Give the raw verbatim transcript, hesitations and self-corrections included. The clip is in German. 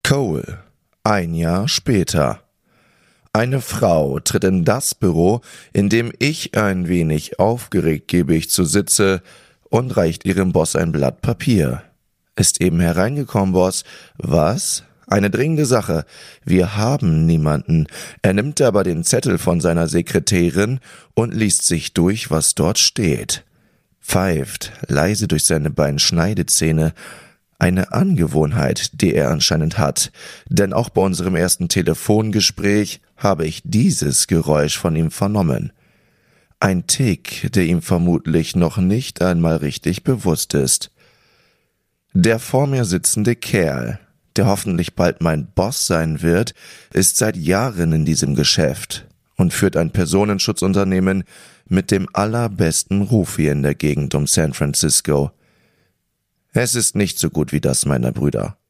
Cole. Ein Jahr später. Eine Frau tritt in das Büro, in dem ich ein wenig aufgeregt gebig zu sitze, und reicht ihrem Boss ein Blatt Papier. Ist eben hereingekommen, Boss. Was? Eine dringende Sache. Wir haben niemanden. Er nimmt aber den Zettel von seiner Sekretärin und liest sich durch, was dort steht. Pfeift leise durch seine beiden Schneidezähne. Eine Angewohnheit, die er anscheinend hat, denn auch bei unserem ersten Telefongespräch habe ich dieses Geräusch von ihm vernommen. Ein Tick, der ihm vermutlich noch nicht einmal richtig bewusst ist. Der vor mir sitzende Kerl, der hoffentlich bald mein Boss sein wird, ist seit Jahren in diesem Geschäft und führt ein Personenschutzunternehmen mit dem allerbesten Ruf hier in der Gegend um San Francisco. Es ist nicht so gut wie das meiner Brüder.